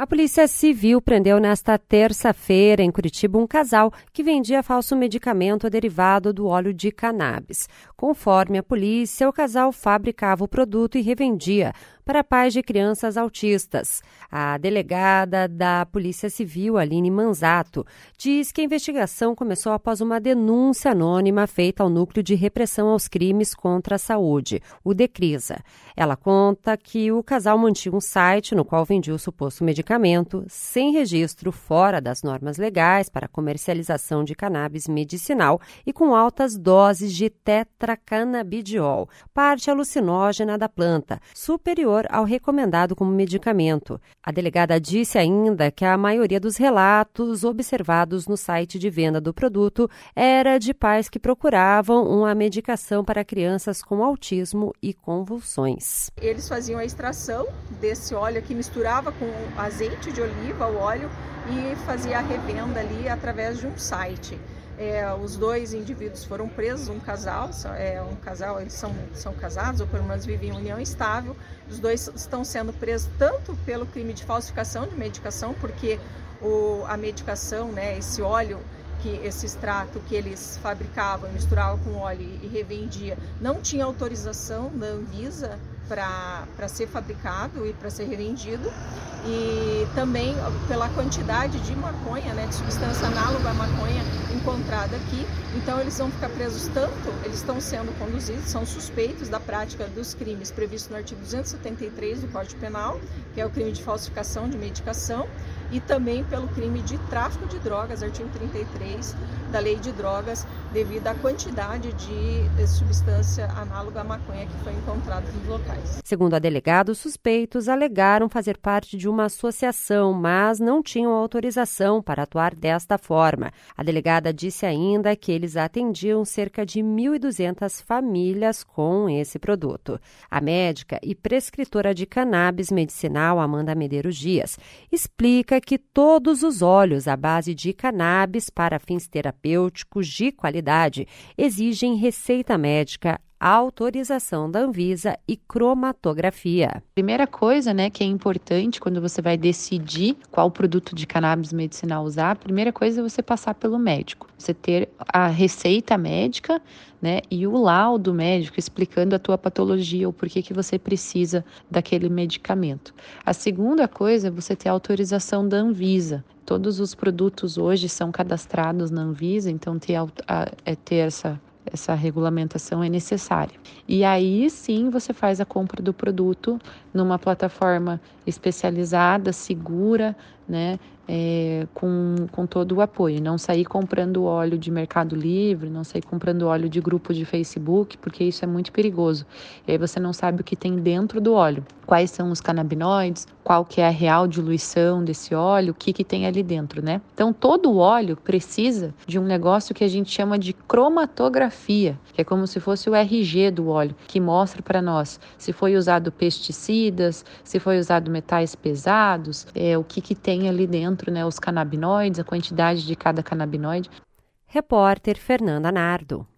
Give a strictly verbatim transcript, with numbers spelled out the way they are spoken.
A Polícia Civil prendeu nesta terça-feira, em Curitiba, um casal que vendia falso medicamento derivado do óleo de cannabis. Conforme a polícia, o casal fabricava o produto e revendia para pais de crianças autistas. A delegada da Polícia Civil, Aline Manzato, diz que a investigação começou após uma denúncia anônima feita ao Núcleo de Repressão aos Crimes contra a Saúde, o DECRISA. Ela conta que o casal mantinha um site no qual vendia o suposto medicamento sem registro, fora das normas legais para comercialização de cannabis medicinal e com altas doses de tetracanabidiol, parte alucinógena da planta, superior ao recomendado como medicamento. A delegada disse ainda que a maioria dos relatos observados no site de venda do produto era de pais que procuravam uma medicação para crianças com autismo e convulsões. Eles faziam a extração desse óleo aqui, misturava com azeite de oliva, o óleo, e fazia a revenda ali através de um site. É, os dois indivíduos foram presos, um casal, é, um casal, eles são, são casados ou pelo menos vivem em união estável. Os dois estão sendo presos tanto pelo crime de falsificação de medicação, porque o, a medicação, né, esse óleo, que esse extrato que eles fabricavam, misturavam com óleo e revendia, não tinha autorização da Anvisa para ser fabricado e para ser revendido, e também pela quantidade de maconha, né, de substância análoga à maconha encontrada aqui. Então eles vão ficar presos tanto, eles estão sendo conduzidos, são suspeitos da prática dos crimes previstos no artigo duzentos e setenta e três do Código Penal, que é o crime de falsificação de medicação, e também pelo crime de tráfico de drogas, artigo trinta e três da Lei de Drogas, devido à quantidade de substância análoga à maconha que foi encontrada nos locais. Segundo a delegada, os suspeitos alegaram fazer parte de uma associação, mas não tinham autorização para atuar desta forma. A delegada disse ainda que eles atendiam cerca de mil e duzentas famílias com esse produto. A médica e prescritora de cannabis medicinal, Amanda Medeiros Dias, explica que todos os óleos à base de cannabis para fins terapêuticos de qualidade exigem receita médica, autorização da Anvisa e cromatografia. Primeira coisa, né, que é importante quando você vai decidir qual produto de cannabis medicinal usar, a primeira coisa é você passar pelo médico. Você ter a receita médica, né, e o laudo médico explicando a tua patologia ou por que que você precisa daquele medicamento. A segunda coisa é você ter a autorização da Anvisa. Todos os produtos hoje são cadastrados na Anvisa, então ter, a, a, é ter essa Essa regulamentação é necessária. E aí sim você faz a compra do produto numa plataforma especializada, segura, né, é, com, com todo o apoio. Não sair comprando óleo de Mercado Livre, não sair comprando óleo de grupo de Facebook, porque isso é muito perigoso. E aí você não sabe o que tem dentro do óleo, quais são os canabinoides, qual que é a real diluição desse óleo, o que que tem ali dentro, né? Então todo o óleo precisa de um negócio que a gente chama de cromatografia, que é como se fosse o R G do óleo, que mostra para nós se foi usado pesticidas, se foi usado metais pesados, é, o que que tem ali dentro, né? Os canabinoides, a quantidade de cada canabinoide. Repórter Fernanda Nardo.